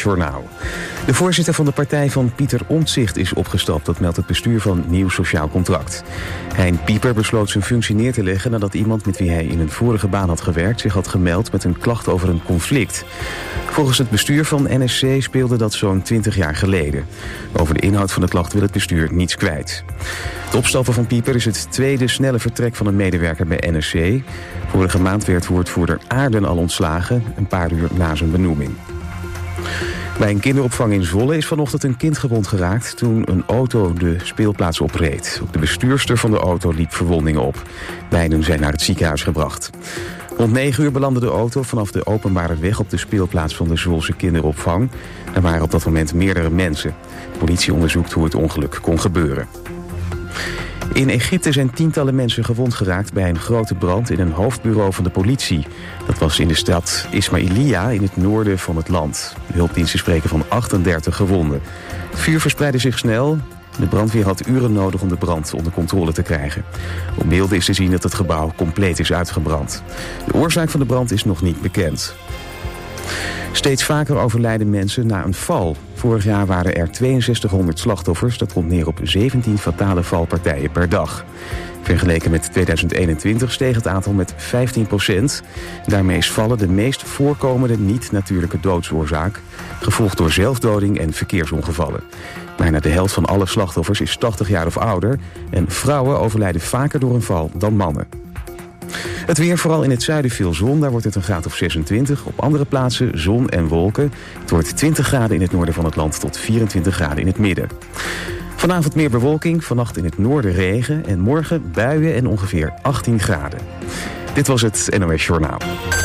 Journaal. De voorzitter van de partij van Pieter Omtzigt is opgestapt. Dat meldt het bestuur van Nieuw Sociaal Contract. Hein Pieper besloot zijn functie neer te leggen nadat iemand met wie hij in een vorige baan had gewerkt zich had gemeld met een klacht over een conflict. Volgens het bestuur van NSC speelde dat zo'n 20 jaar geleden. Over de inhoud van de klacht wil het bestuur niets kwijt. Het opstappen van Pieper is het tweede snelle vertrek van een medewerker bij NSC. Vorige maand werd woordvoerder Aarden al ontslagen, een paar uur na zijn benoeming. Bij een kinderopvang in Zwolle is vanochtend een kind gewond geraakt toen een auto de speelplaats opreed. Ook de bestuurster van de auto liep verwondingen op. Beiden zijn naar het ziekenhuis gebracht. Rond 9 uur belandde de auto vanaf de openbare weg op de speelplaats van de Zwolse kinderopvang. Er waren op dat moment meerdere mensen. De politie onderzoekt hoe het ongeluk kon gebeuren. In Egypte zijn tientallen mensen gewond geraakt bij een grote brand in een hoofdbureau van de politie. Dat was in de stad Ismailia in het noorden van het land. De hulpdiensten spreken van 38 gewonden. Het vuur verspreidde zich snel. De brandweer had uren nodig om de brand onder controle te krijgen. Op beelden is te zien dat het gebouw compleet is uitgebrand. De oorzaak van de brand is nog niet bekend. Steeds vaker overlijden mensen na een val. Vorig jaar waren er 6200 slachtoffers. Dat komt neer op 17 fatale valpartijen per dag. Vergeleken met 2021 steeg het aantal met 15%. Daarmee is vallen de meest voorkomende niet-natuurlijke doodsoorzaak, gevolgd door zelfdoding en verkeersongevallen. Bijna de helft van alle slachtoffers is 80 jaar of ouder en vrouwen overlijden vaker door een val dan mannen. Het weer, vooral in het zuiden veel zon, daar wordt het een graad of 26. Op andere plaatsen zon en wolken. Het wordt 20 graden in het noorden van het land tot 24 graden in het midden. Vanavond meer bewolking, vannacht in het noorden regen en morgen buien en ongeveer 18 graden. Dit was het NOS Journaal.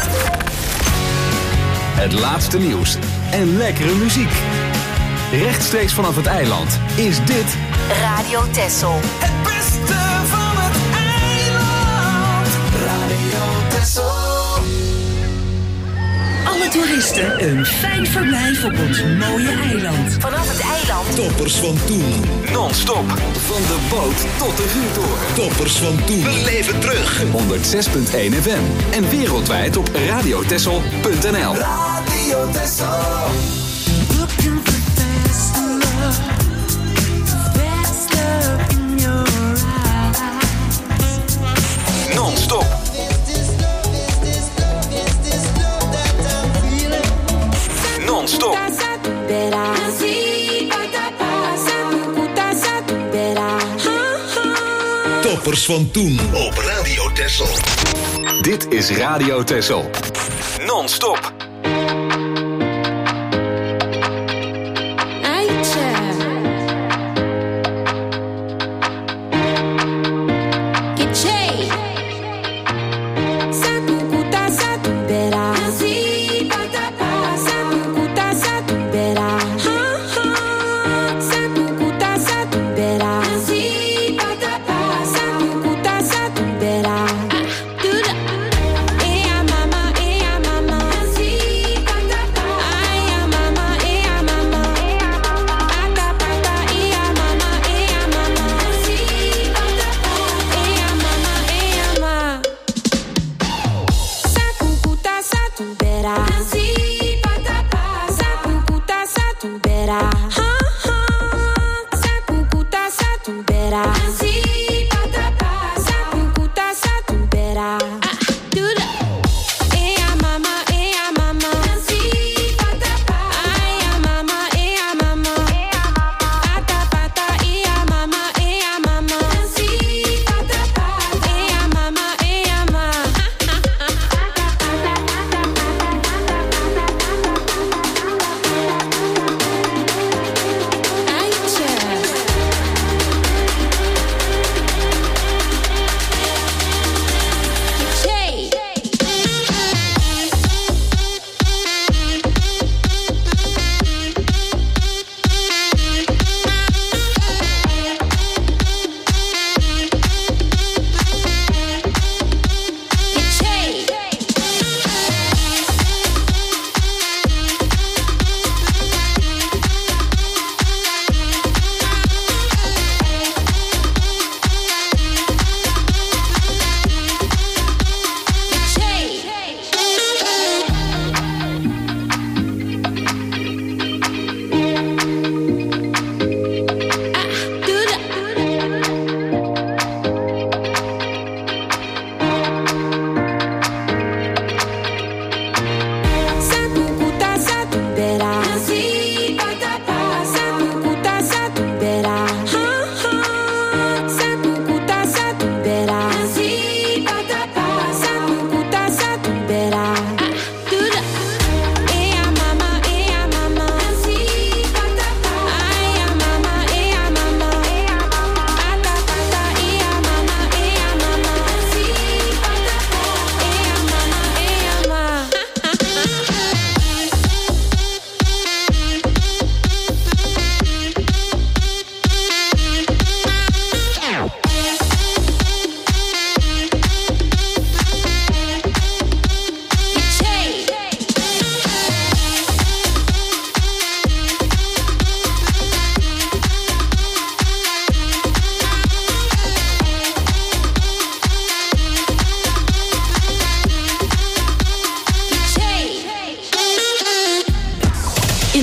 Het laatste nieuws en lekkere muziek. Rechtstreeks vanaf het eiland is dit Radio Texel. Het beste van het eiland. Radio Texel. Alle toeristen een fijn verblijf op ons mooie eiland. Vanaf het eiland. Toppers van toen. non-stop van de boot tot de vuurtoren. Toppers van toen. We leven terug. 106.1 FM en wereldwijd op radiotessel.nl. Radio Texel. Non-stop. Non-stop. Toppers van toen op Radio Texel. Dit is Radio Texel. Non-stop.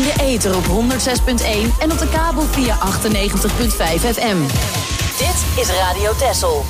je ether op 106.1 en op de kabel via 98.5 FM. Dit is Radio Texel.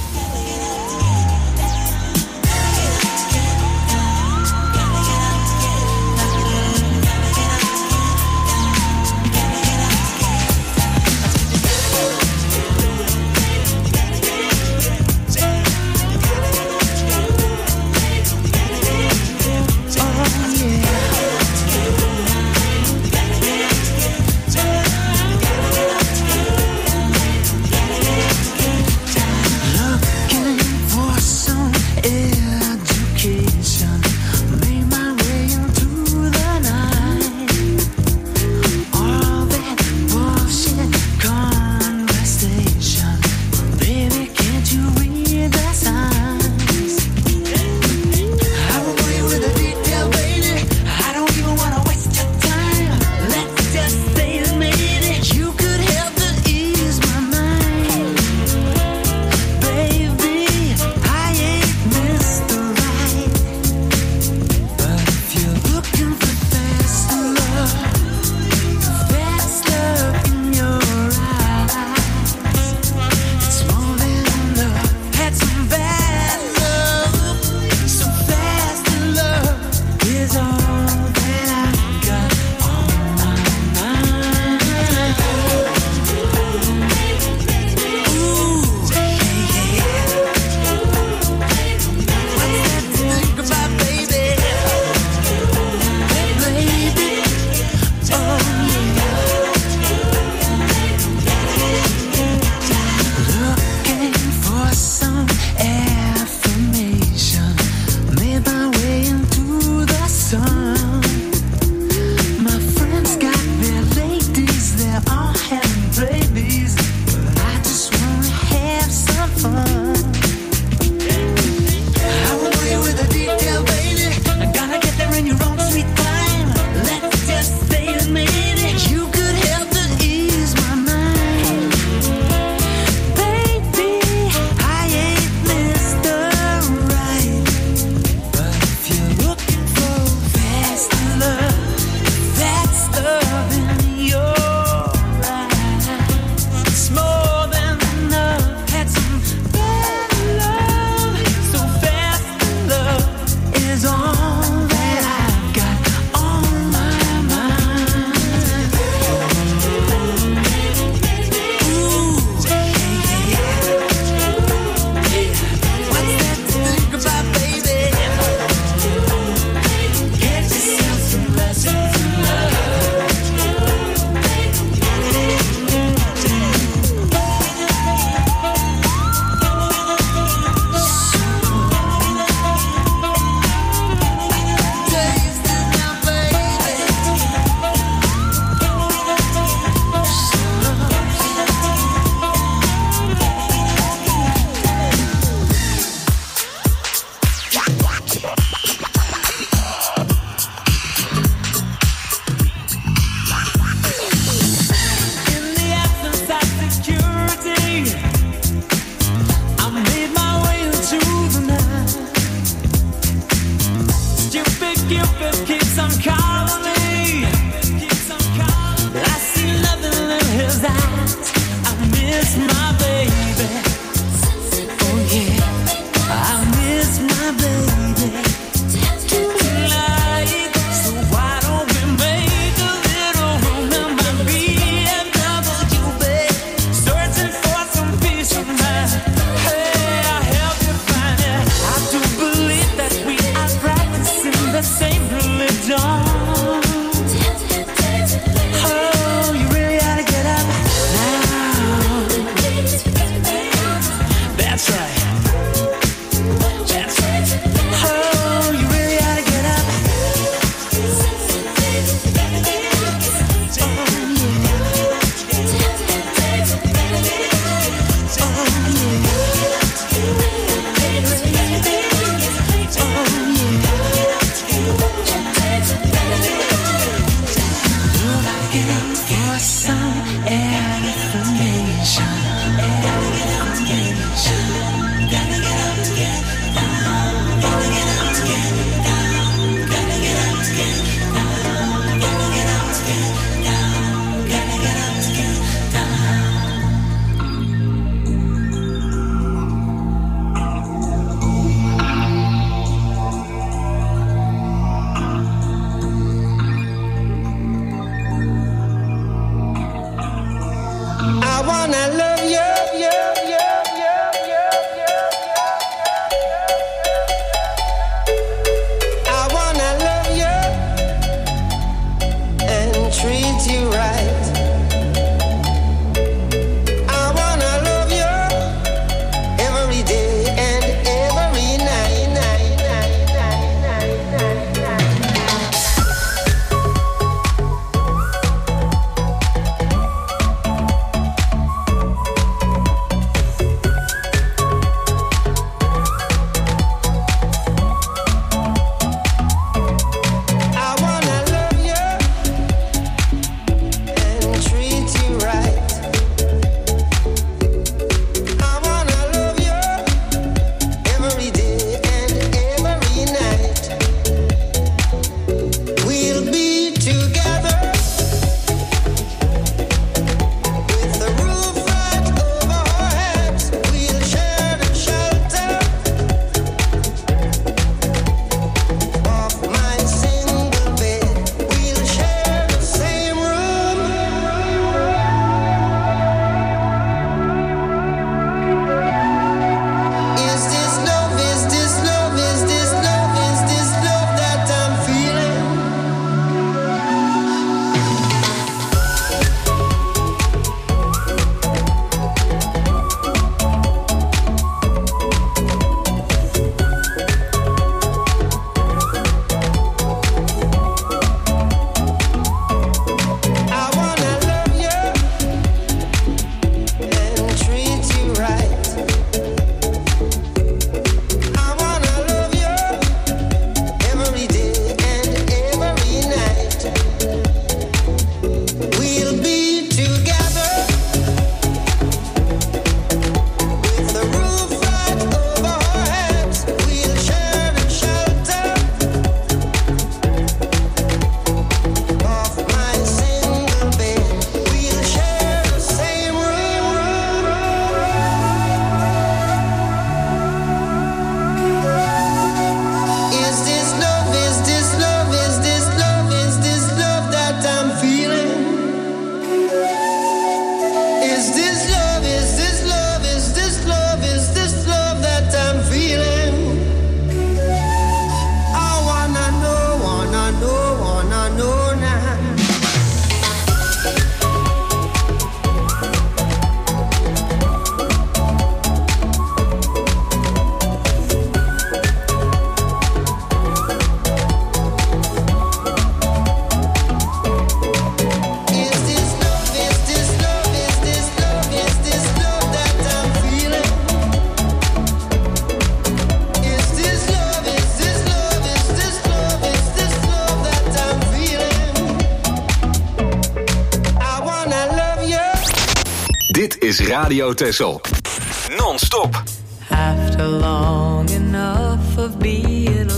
Dit is Radio Texel. Non-stop. After long enough of being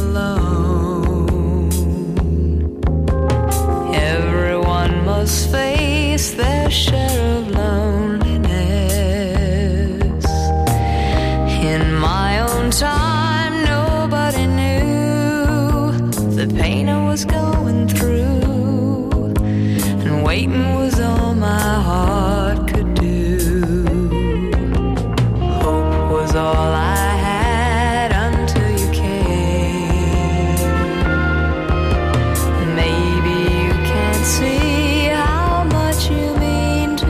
alone, everyone must face their share of loneliness. In my own time, nobody knew the pain I was going through, and waiting was all my heart could do. Hope was all I had until you came. Maybe you can't see how much you mean to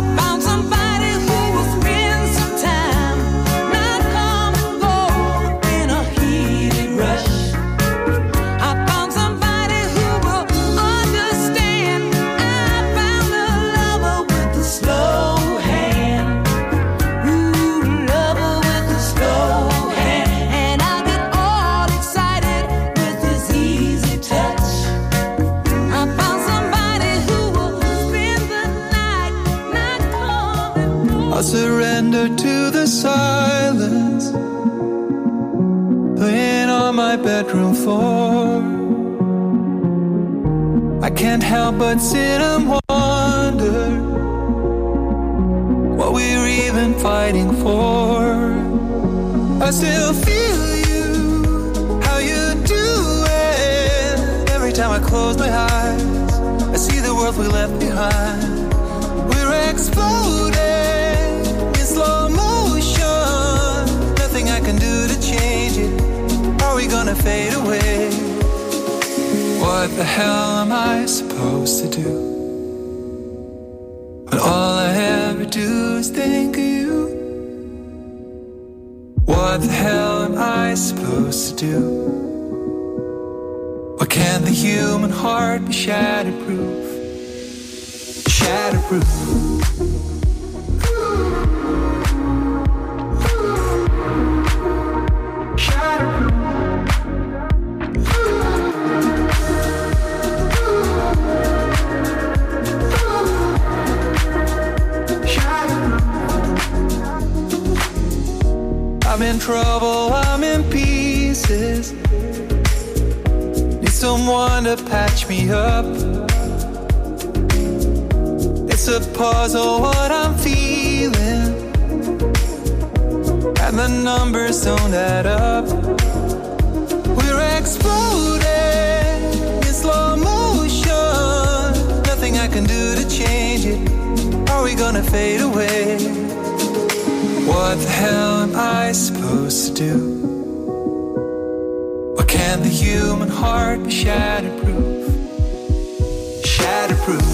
Surrender to the silence, laying on my bedroom floor. I can't help but sit and wonder what we're even fighting for. I still feel you, how you do it. Every time I close my eyes, I see the world we left behind. We're exploding slow motion, nothing I can do to change it. Are we gonna fade away? What the hell am I supposed to do when all I ever do is think of you? What the hell am I supposed to do? Why can't the human heart be shatterproof? Shatterproof. I'm in trouble, I'm in pieces. Need someone to patch me up. It's a puzzle what I'm feeling, and the numbers don't add up. We're exploding in slow motion, nothing I can do to change it. Are we gonna fade away? What the hell am I supposed to do? Why can't the human heart be shatterproof? Shatterproof.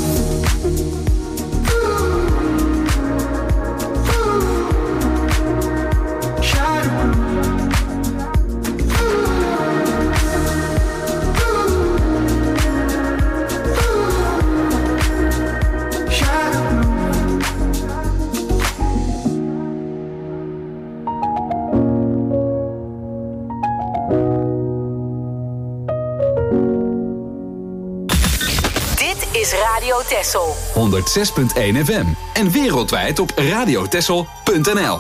Radio Texel 106.1 FM en wereldwijd op radiotexel.nl.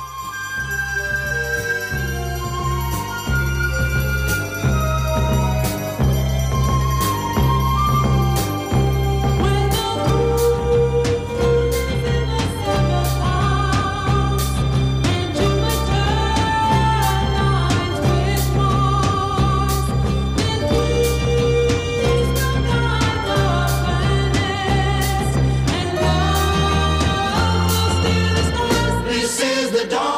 This is the dawn.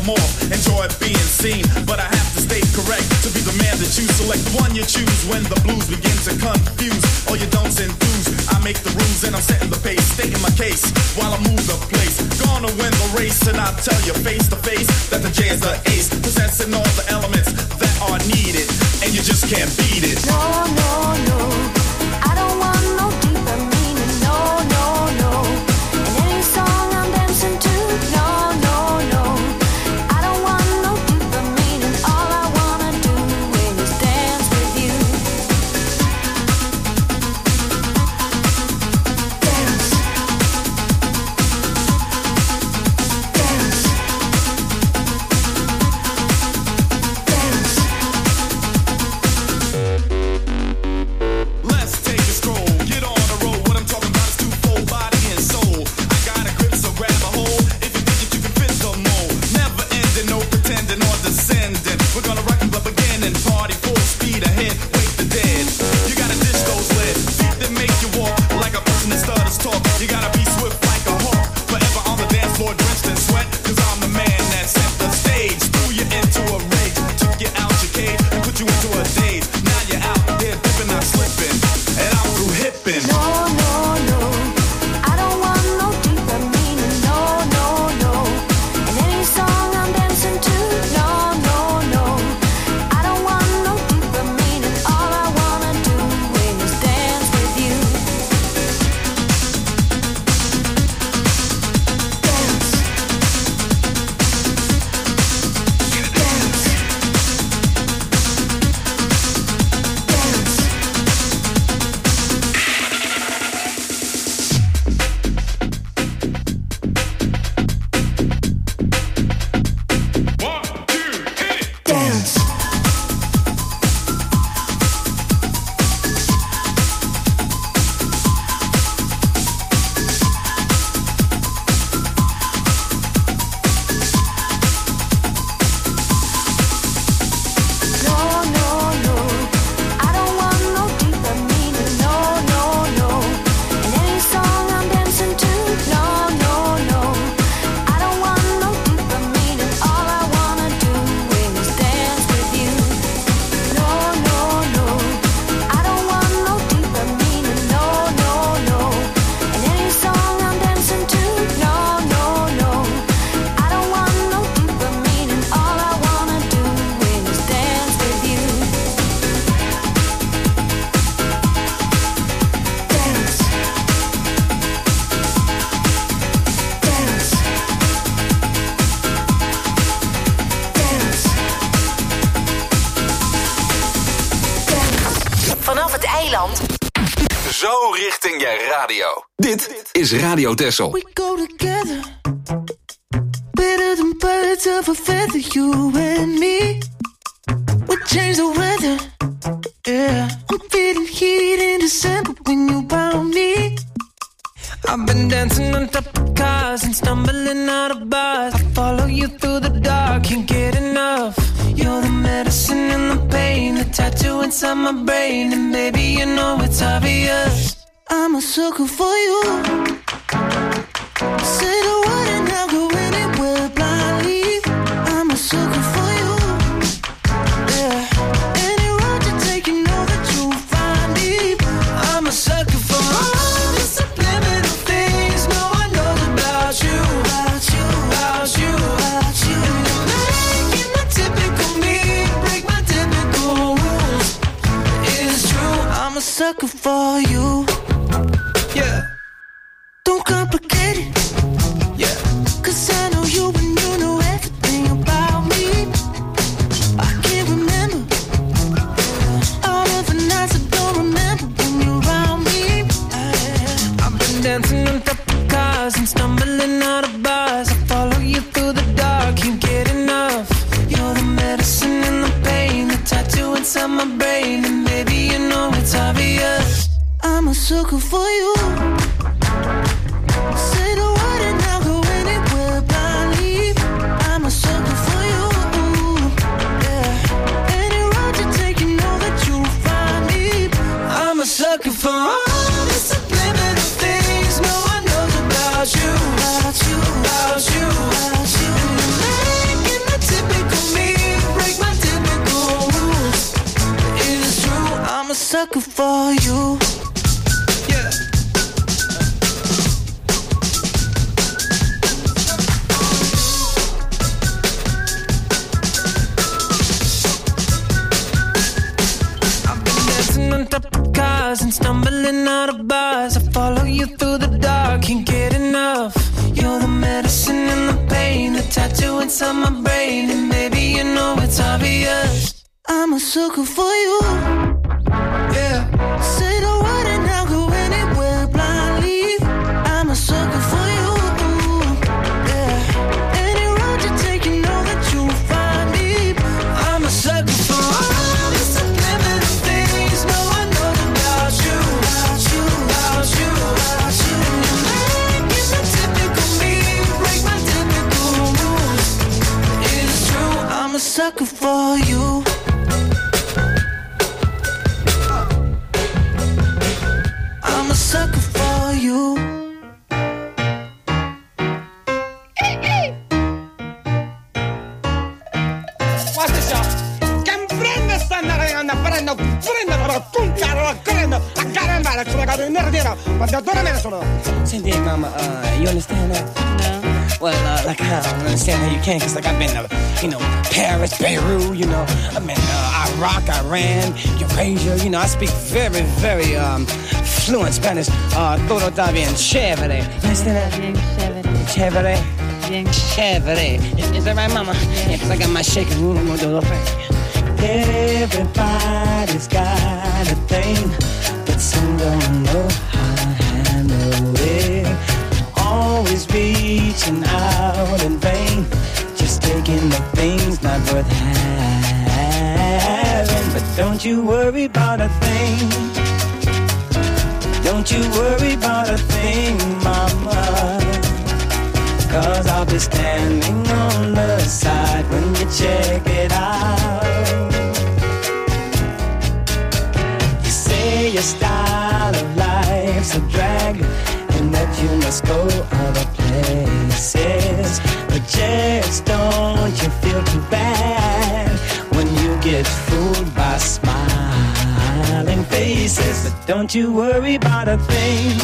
metamorph, enjoy being seen, but I have to stay correct to be the man that you select. The one you choose when the blues begin to confuse all your don'ts and do's. I make the rules and I'm setting the pace, stating my case while I move the place. Gonna win the race, and I'll tell you face to face that the J is the ace, possessing all the elements that are needed, and you just can't beat it. No, no, no, I don't want no deeper meaning. No, no, no, in any song I'm dancing to. No, no, no, I don't want no deeper meaning. All I wanna do is dance with you. Dance. Dance. Dance. Let's take a stroll, get on the road. What I'm talking about is twofold, body and soul. I got a grip, so grab a hold. If you think that you can fit the mold, never ending, no pretending or descending. We're gonna rock the beginning, party full speed ahead, wake the dead. You gotta dish those lead, beat that make you walk like a person that stutters talk. You gotta be swift like a hawk, forever on the dance floor, drenched in sweat. Cause I'm the man that set the stage, threw you into a rage, took you out your cage and put you into a daze. Now you're out there dipping, not slipping, and I'm through hipping. No, no, no, I don't want no deeper meaning. No, no, no, in any song I'm dancing to. No, no, no, I don't want no deeper meaning. All I wanna do is dance with you. Dance. Dance. Dance. No, no, no, I don't want no deeper meaning. No, no, no, in any song I'm dancing to. No, no, no, I don't want no deeper meaning. All I wanna do is dance with you. No, no, no, I don't want no deeper meaning. No, no, no, in any song I'm dancing to. No, no, no, I don't want no deeper meaning. All I wanna do is dance with you. Dance. Dance. Dance. Vanaf het eiland. Zo richting je radio. Dit is Radio Texel. We go together, better than birds of a feather, you and me. We change the weather, yeah. I'm feeling heat in December when you found me. I've been dancing on top of cars and stumbling out of bars. I follow you through the dark, can't get enough. You're the medicine and the pain, the tattoo inside my brain, and baby, you know it's obvious. I'm a sucker for you. Say the word and I'll go anywhere blindly. I'm a sucker for you. Yeah. Any road you take, you know that you'll find me. I'm a sucker for all the subliminal things no one knows about you. About you, about you, about you. And you're making my typical me break my typical rules. It's true, I'm a sucker for you. Yeah. Don't complicate it. Yeah. 'Cause I know you and you know everything about me. I can't remember all of the nights I don't remember when you're around me. I've been dancing on top of cars and stumbling out of bars. I follow you through the dark, can't get enough. You're the medicine and the pain, the tattoo inside my brain, and maybe you know it's obvious. I'm a sucker for you. Say the word and I'll go anywhere blindly. I'm a sucker for you. Yeah. Any road you take, you know that you'll find me. I'm a sucker for all the subliminal things no one knows about you. About you, about you, about you. And you're making sucker for you. Yeah. I've been dancing on top of cars and stumbling out of bars. I follow you through the dark, can't get enough. You're the medicine and the pain, the tattoo inside my brain, and maybe you know it's obvious. I'm a sucker for you. Yeah. Say the word and I'll go anywhere blindly. I'm a sucker for you. Yeah. Any road you take, you know that you'll find me. I'm a sucker for all the subliminal things no one knows about you. About you, about you, about you. You make it typical me, break my typical rules. It's true, I'm a sucker for you. Sucker for you. Watch this, y'all. Can prende stanno prendo con caro prendo a caramba sulla carriera quando dorme sono. Cindy, mama, you understand that? No. Well, like I don't understand how you can, cause like I've been to, Paris, Beirut, I've been Iraq, Iran, Eurasia, I speak very, very fluent Spanish. Todo está bien chévere. You understand that? Chévere. Bien chévere. Is that right, mama? Yeah, cause I got my shaking room, I'm gonna do a little thing. Everybody's got a thing, but some don't know how to handle it. Always reaching out in vain, just taking the things not worth having. But don't you worry about a thing. Don't you worry about a thing, mama. Cause I'll be standing on the side when you check it out. You say your style of life's a drag, and that you must go other places. But just don't you feel too bad when you get fooled by smiling faces. But don't you worry about a thing.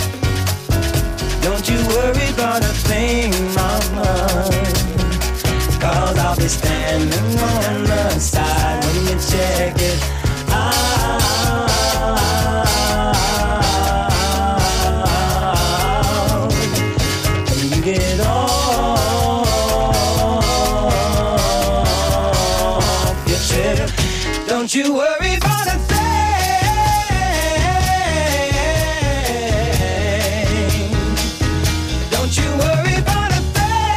Don't you worry about a thing, mama. Cause I'll be standing on the side when you check it out. Get off your chair. Don't you worry about a thing. Don't you worry about a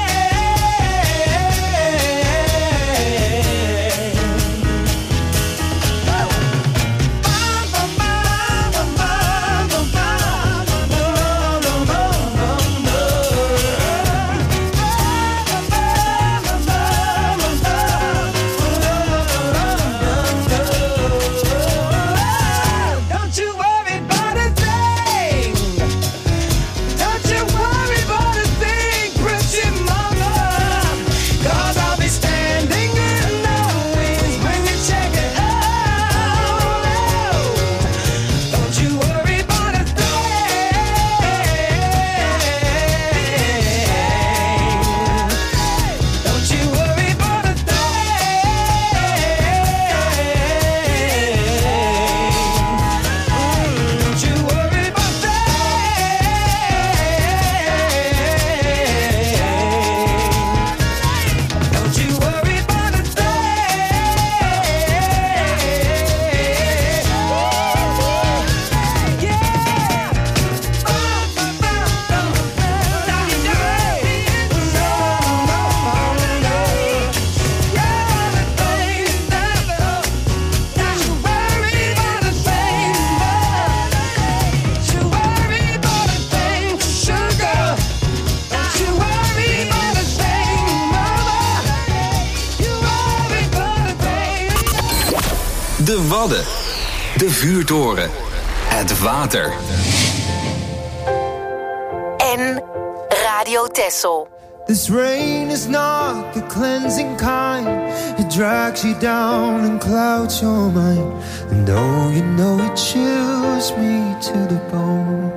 De Wadden. De Vuurtoren. Het water. En Radio Texel. This rain is not the cleansing kind. It drags you down and clouds your mind. And oh, you know it chills me to the bone.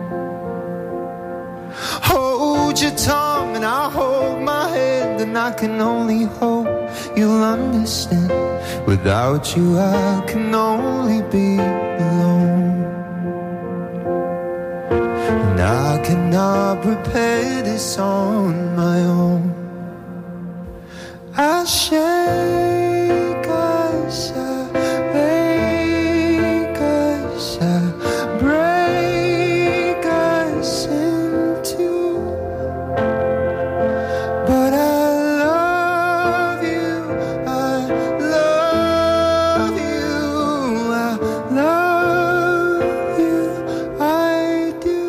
Hold your tongue and I'll hold my hand, and I can only hope you'll understand. Without you I can only be alone. And I cannot prepare this on my own. I shake, I wake, I break us in two. But I love you, I love you, I love you, I do.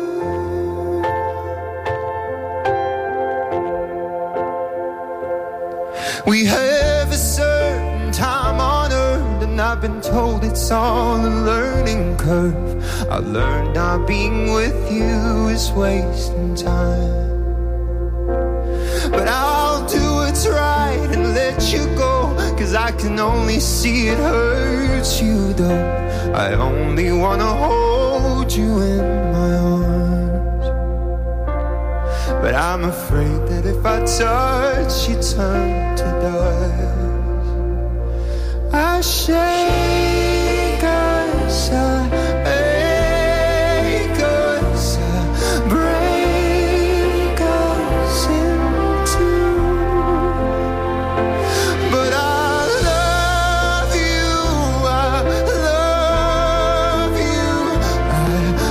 We have a certain time on earth, and I've been told it's all a learning curve. I learned not being with you is wasting time. But I'll do what's right and let you go, 'cause I can only see it hurts you though. I only wanna hold you in my arms. But I'm afraid that if I touch you turn to dust. I shake us, I ache us, I break us in two. But I love you, I love you, I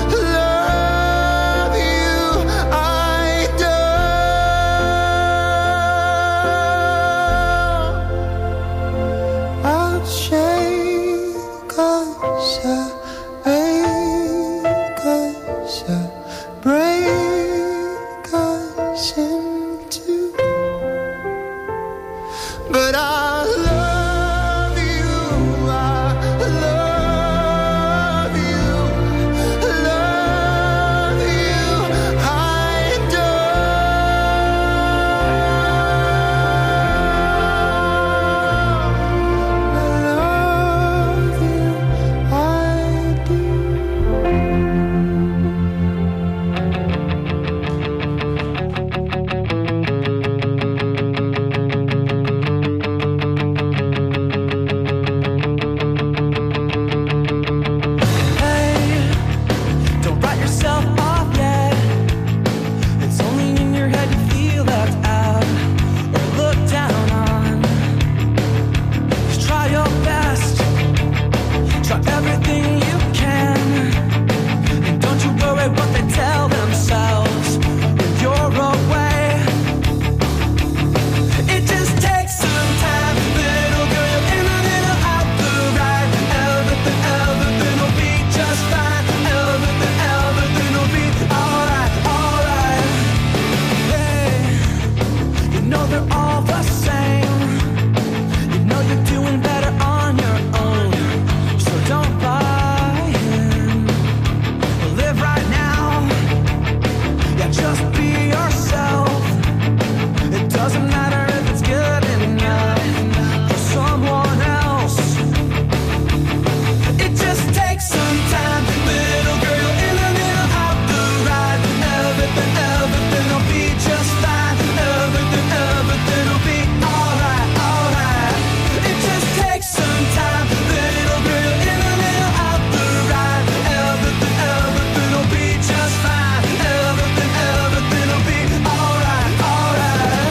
love you, I do. I'll shake us, I ache us, I break us in two. But I love you, I love you, love you, I do. I love you, I do. Hey, don't write yourself off yet. It's only in your head you feel left out or looked down on. Just try your best, try everything you can, and don't you worry what they tell themselves when you're away. It just takes some time, little girl, you're in a little out the right. Everything will be just fine. Everything will be alright, alright. Hey, you know they're all the same. You know you're doing better on your own, so don't buy in. Live right now, yeah, just be yourself. It doesn't matter if it's good enough for someone else. It just takes some time, little girl, in a little out the right. Everything will be just fine. Everything will be alright, alright. It just takes some time, little girl, in a little out the right. Everything will be just fine. Everything will be alright, alright.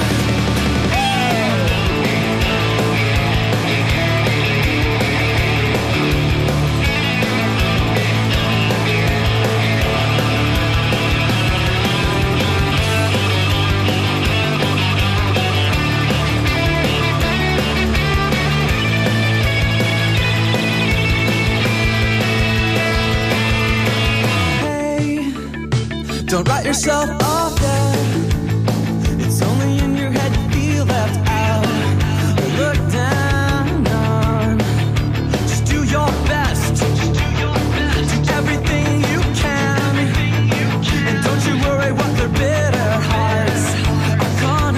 Hey, don't write yourself off yet. It's only in your head you feel left out or looked down on. Just do your best, do everything you can, and don't you worry what their bitter hearts are gonna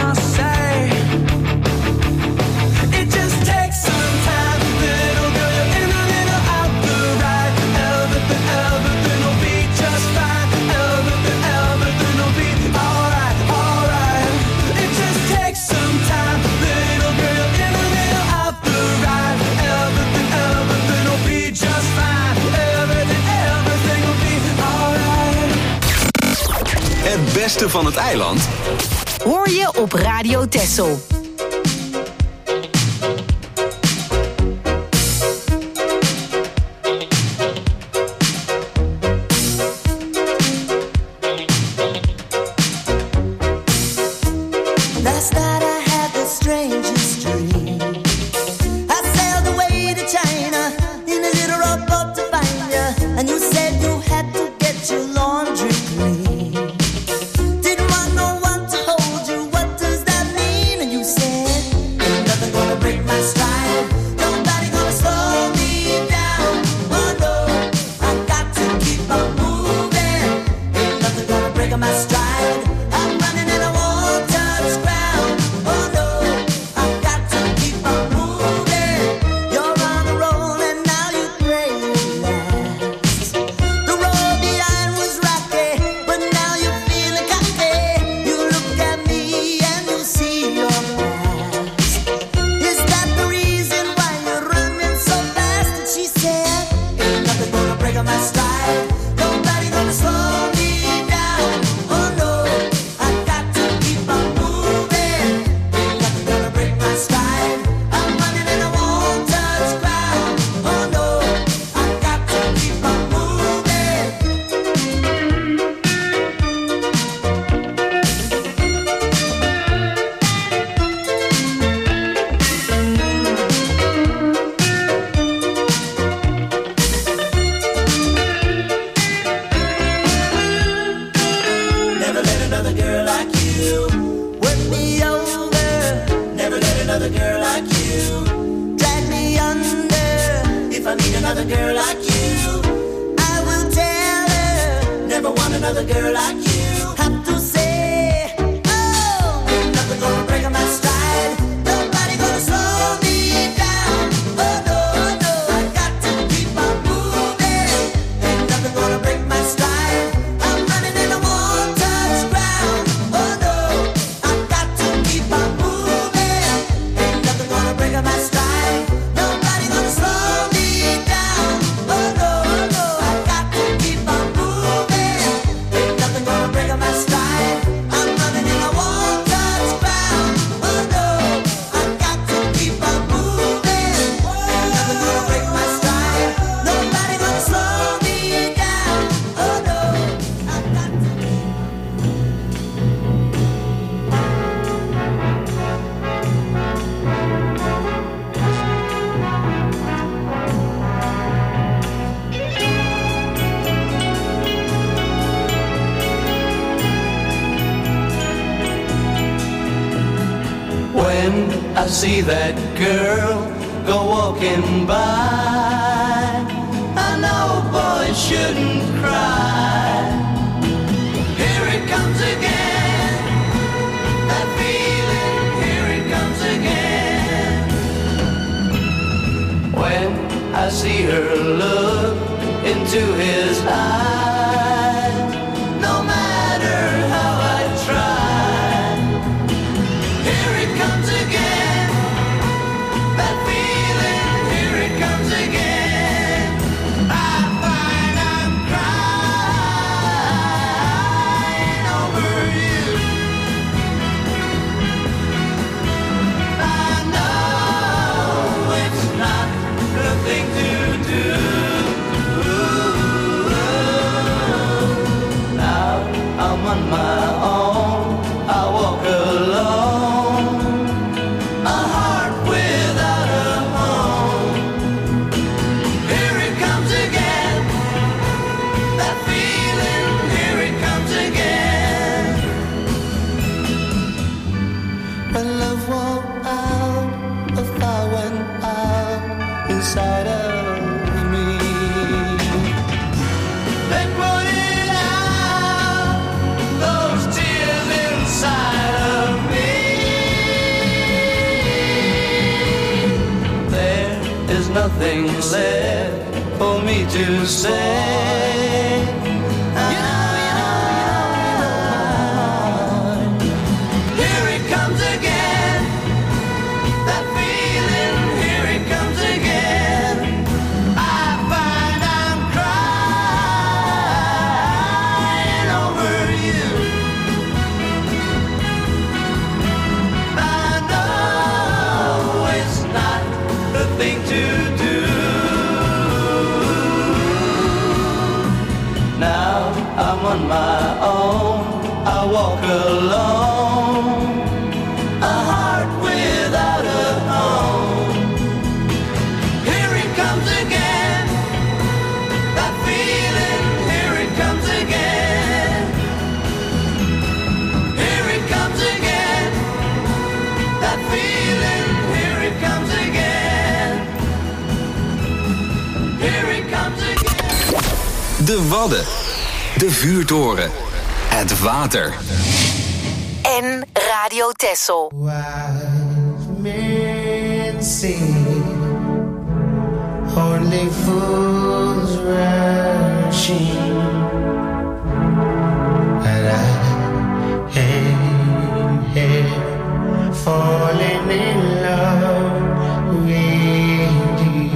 beste van het eiland hoor je op Radio Texel. Last night I had the strangest dream. I sailed away to China in a little rowboat to find you, and you said you had to get your laundry clean. Didn't want no one to hold you. What does that mean? And you said, ain't nothing gonna break my stride. Nobody gonna slow me down. Oh no, I got to keep on moving. Ain't nothing gonna break my stride. I'm running and I won't touch ground. Oh no, I got to keep on moving. You're on a roll and now you pray last. The road behind was rocky, but now you're feeling cocky. You look at me and you see your past. Is that the reason why you're running so fast? And she said, ain't nothing gonna break my stride. Nobody gonna slow me down. Oh no, I got to keep on moving. Ain't nothing gonna break my stride. I'm running and I won't touch ground. Oh no, I got to keep on moving. Never let another girl like you work me over. Never let another girl like you drag me under. If I meet another girl like you, I will tell her. Never want another girl like you. Have to say, oh, ain't nothing gonna break my stride. Nobody gonna slow me down. Oh no, no, I got to keep on moving. Ain't nothing gonna break my stride. I'm running and I won't touch ground. Oh no, I got to keep on moving. Ain't nothing gonna break my stride. Nobody gonna slow me down. Oh no, no, I got to keep on moving. Ain't nothing gonna break my stride. I'm running and I won't touch ground. Oh no, I got to keep on moving. Ain't nothing gonna break my stride. Nobody gonna slow me down. Oh no, I got to When I see that girl go walking by, I know boys shouldn't cry. Here it comes again, that feeling, here it comes again. When I see her look into his eyes, no matter how I try, here it comes again, that feeling, here it comes again. I find I'm crying over you. I know it's not the thing to do. Now I'm on my own, I walk alone, a heart without a home. Here it comes again, that feeling, here it comes again. When love went out, the fire went out inside of me. They put it out, those tears inside of me. There is nothing left for me to say. Here it comes again, that feeling, here it comes again. I find I'm crying over you. feeling, here it comes again. Here it comes again. De Wadden. De vuurtoren. Het water. En Radio Texel. Wise men say only fools rushing, and I am here falling in love with you.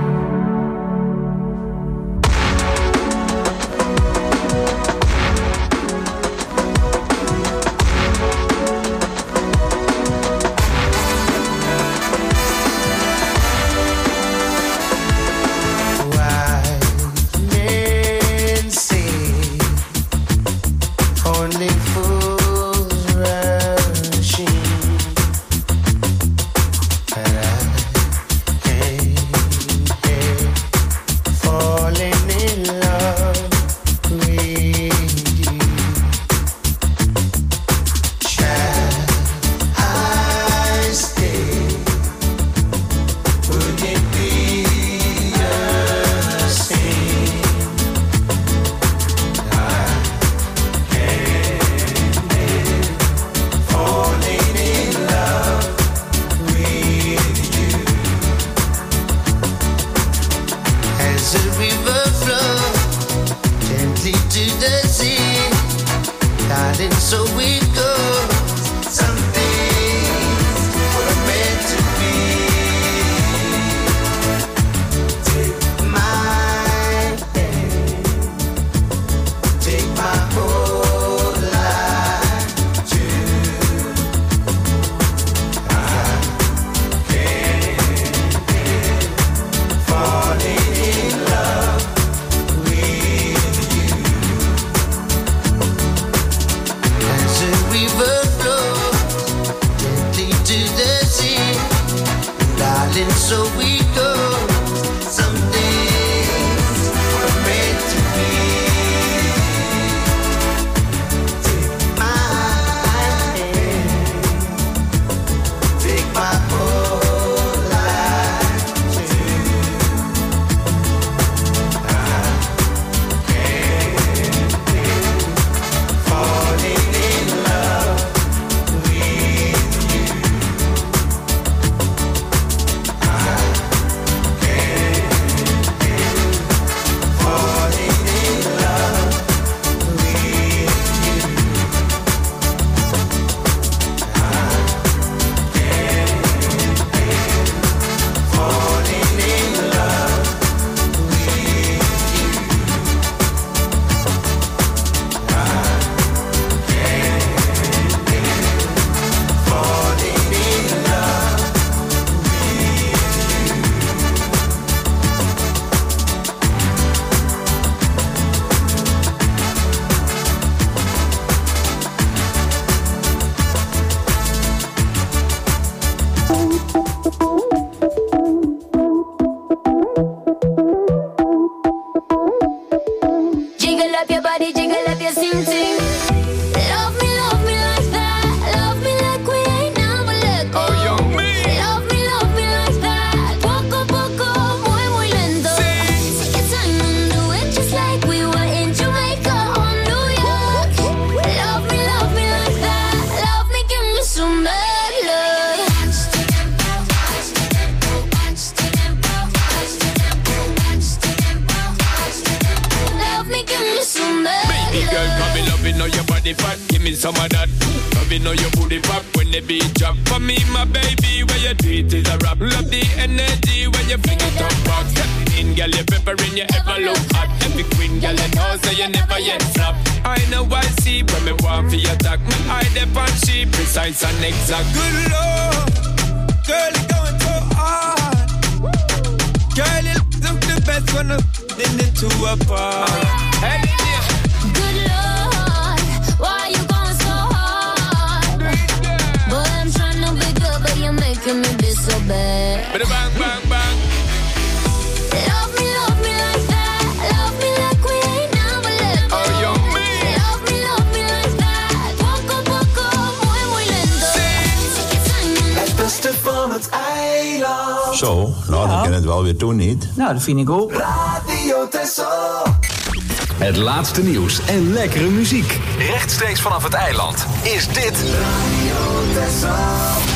And exact. Good Lord, girl, you're going so hard. Girl, you look the best when I'm in the two apart. Hey, yeah. Good Lord, why you going so hard? Boy, I'm trying to be good, but you're making me be so bad. Bang, bang, bang. Love me like that. Love me like we ain't never let go. Oh, yo, me. Love me like that. Poco, poco, muy, muy lento. Take your time and beste van het eiland. Zo, nou dan kan het wel weer doen, niet? Nou, dat vind ik ook. Radio Texel. Het laatste nieuws en lekkere muziek. Rechtstreeks vanaf het eiland is dit... Radio Texel.